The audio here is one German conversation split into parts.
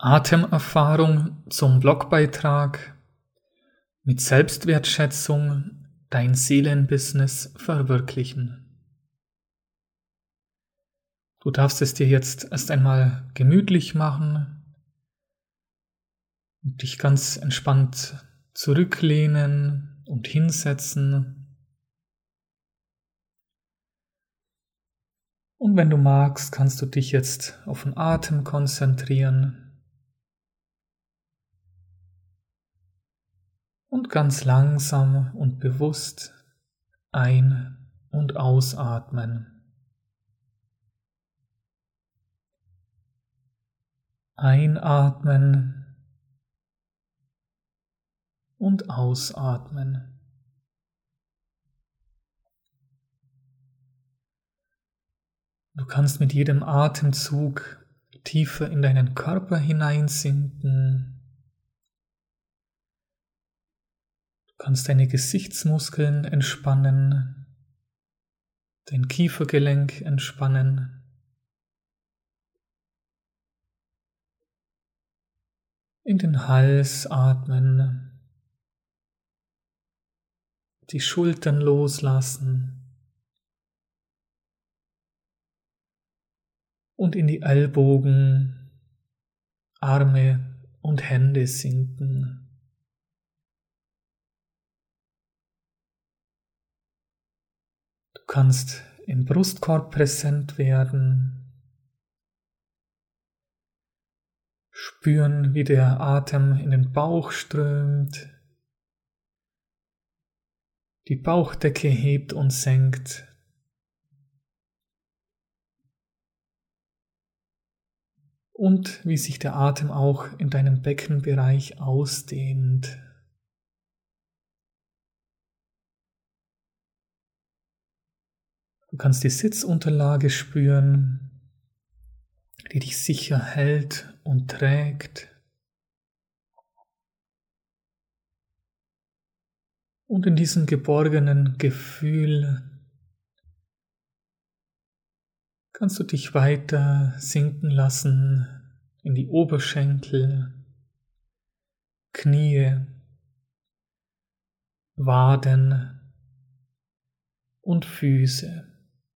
Atemerfahrung zum Blogbeitrag mit Selbstwertschätzung dein Seelenbusiness verwirklichen. Du darfst es dir jetzt erst einmal gemütlich machen und dich ganz entspannt zurücklehnen und hinsetzen. Und wenn du magst, kannst du dich jetzt auf den Atem konzentrieren. Und ganz langsam und bewusst ein- und ausatmen. Einatmen und ausatmen. Du kannst mit jedem Atemzug tiefer in deinen Körper hineinsinken. Du kannst deine Gesichtsmuskeln entspannen, dein Kiefergelenk entspannen. In den Hals atmen, die Schultern loslassen und in die Ellbogen, Arme und Hände sinken. Du kannst im Brustkorb präsent werden, spüren, wie der Atem in den Bauch strömt, die Bauchdecke hebt und senkt. Und wie sich der Atem auch in deinem Beckenbereich ausdehnt. Du kannst die Sitzunterlage spüren, die dich sicher hält und trägt. Und in diesem geborgenen Gefühl kannst du dich weiter sinken lassen in die Oberschenkel, Knie, Waden und Füße.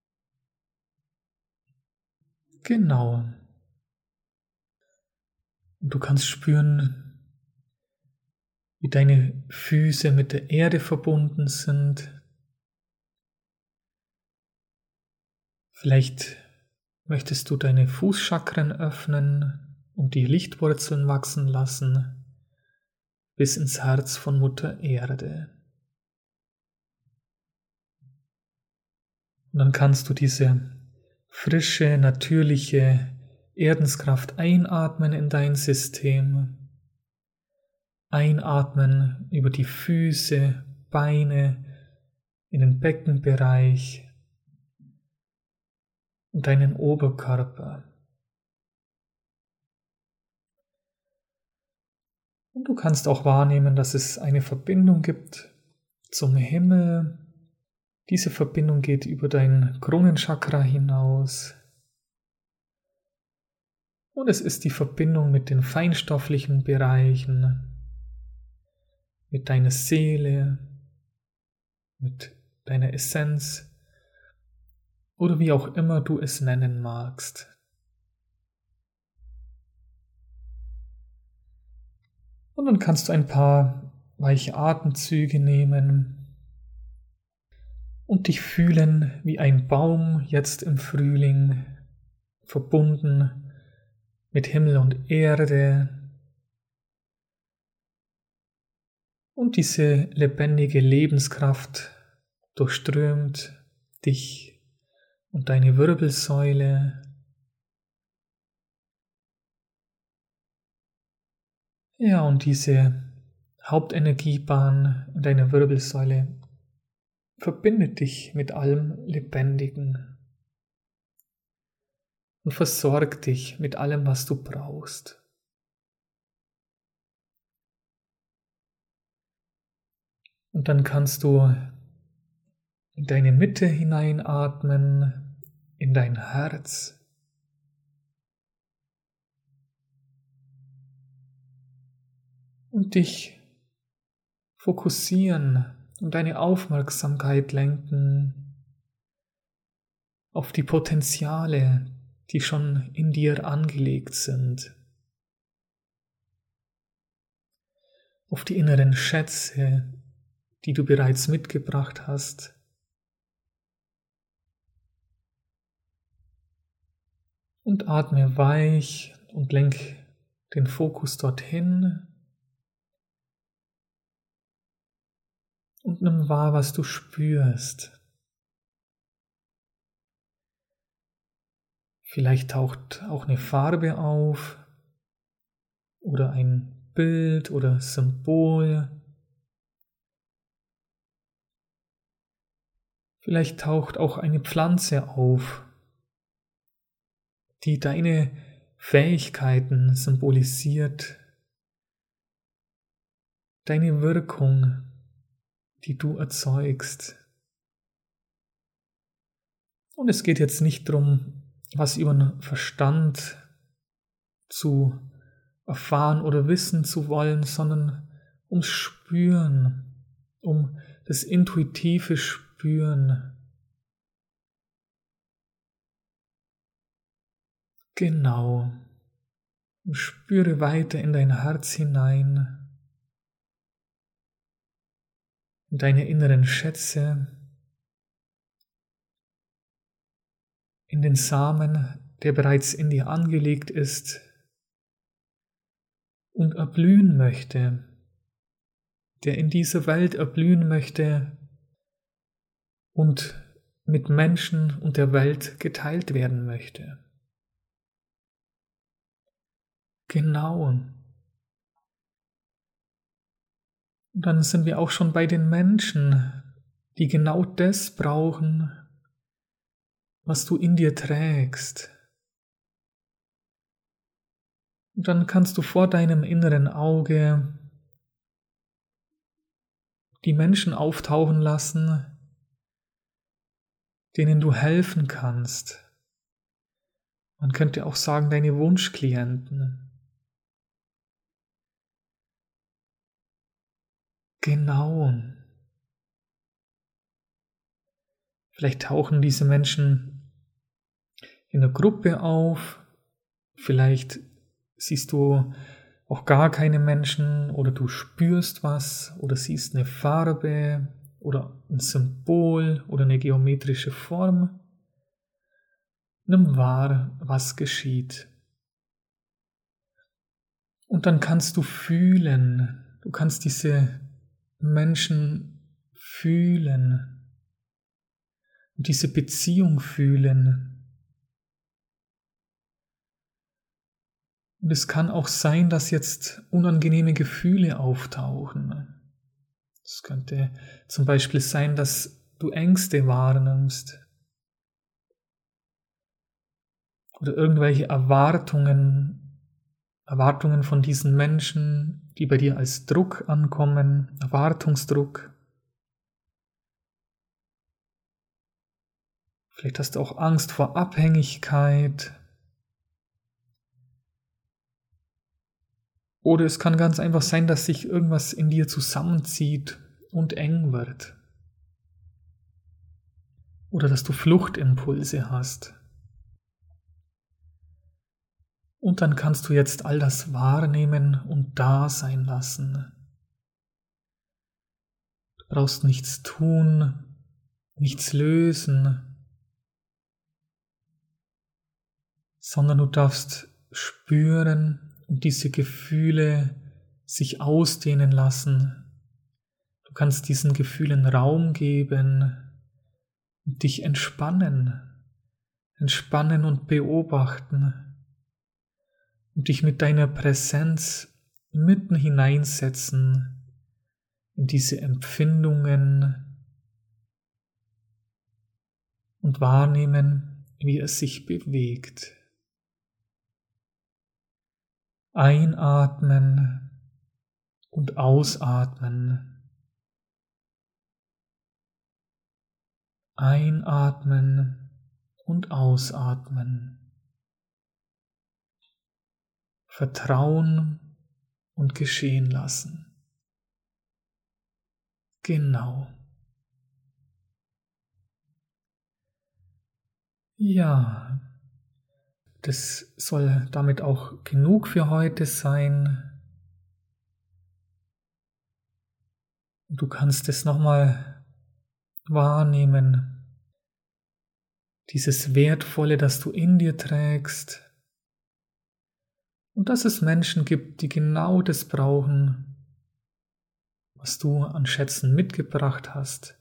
Genau. Und du kannst spüren, wie deine Füße mit der Erde verbunden sind. Vielleicht möchtest du deine Fußchakren öffnen und die Lichtwurzeln wachsen lassen bis ins Herz von Mutter Erde. Und dann kannst du diese frische, natürliche Erdenskraft einatmen in dein System. Einatmen über die Füße, Beine, in den Beckenbereich und deinen Oberkörper. Und du kannst auch wahrnehmen, dass es eine Verbindung gibt zum Himmel. Diese Verbindung geht über dein Kronenchakra hinaus. Und es ist die Verbindung mit den feinstofflichen Bereichen, mit deiner Seele, mit deiner Essenz oder wie auch immer du es nennen magst. Und dann kannst du ein paar weiche Atemzüge nehmen und dich fühlen wie ein Baum jetzt im Frühling, verbunden mit Himmel und Erde. Und diese lebendige Lebenskraft durchströmt dich und deine Wirbelsäule. Ja, und diese Hauptenergiebahn in deiner Wirbelsäule verbindet dich mit allem Lebendigen und versorgt dich mit allem, was du brauchst. Und dann kannst du in deine Mitte hineinatmen, in dein Herz. und dich fokussieren und deine Aufmerksamkeit lenken auf die Potenziale, die schon in dir angelegt sind, auf die inneren Schätze, die du bereits mitgebracht hast. Und atme weich und lenk den Fokus dorthin und nimm wahr, was du spürst. Vielleicht taucht auch eine Farbe auf oder ein Bild oder Symbol. Vielleicht taucht auch eine Pflanze auf, die deine Fähigkeiten symbolisiert, deine Wirkung, die du erzeugst. Und es geht jetzt nicht darum, was über den Verstand zu erfahren oder wissen zu wollen, sondern ums Spüren, um das intuitive Spüren. Genau. Und spüre weiter in dein Herz hinein, in deine inneren Schätze, in den Samen, der bereits in dir angelegt ist und erblühen möchte, der in dieser Welt erblühen möchte und mit Menschen und der Welt geteilt werden möchte. Genau. Und dann sind wir auch schon bei den Menschen, die genau das brauchen, was du in dir trägst. Und dann kannst du vor deinem inneren Auge die Menschen auftauchen lassen, denen du helfen kannst. Man könnte auch sagen, deine Wunschklienten. Genau. Vielleicht tauchen diese Menschen in einer Gruppe auf, vielleicht siehst du auch gar keine Menschen oder du spürst was oder siehst eine Farbe oder ein Symbol oder eine geometrische Form. Nimm wahr, was geschieht. Und dann kannst du fühlen, du kannst diese Menschen fühlen und diese Beziehung fühlen. Und es kann auch sein, dass jetzt unangenehme Gefühle auftauchen. Es könnte zum Beispiel sein, dass du Ängste wahrnimmst oder irgendwelche Erwartungen von diesen Menschen, die bei dir als Druck ankommen, Erwartungsdruck. Vielleicht hast du auch Angst vor Abhängigkeit. Oder es kann ganz einfach sein, dass sich irgendwas in dir zusammenzieht und eng wird. Oder dass du Fluchtimpulse hast. Und dann kannst du jetzt all das wahrnehmen und da sein lassen. Du brauchst nichts tun, nichts lösen, sondern du darfst spüren und diese Gefühle sich ausdehnen lassen. Du kannst diesen Gefühlen Raum geben und dich entspannen und beobachten und dich mit deiner Präsenz mitten hineinsetzen in diese Empfindungen und wahrnehmen, wie es sich bewegt. Einatmen und ausatmen. Einatmen und ausatmen. Vertrauen und geschehen lassen. Genau. Ja, das soll damit auch genug für heute sein. Du kannst es nochmal wahrnehmen, dieses Wertvolle, das du in dir trägst, und dass es Menschen gibt, die genau das brauchen, was du an Schätzen mitgebracht hast.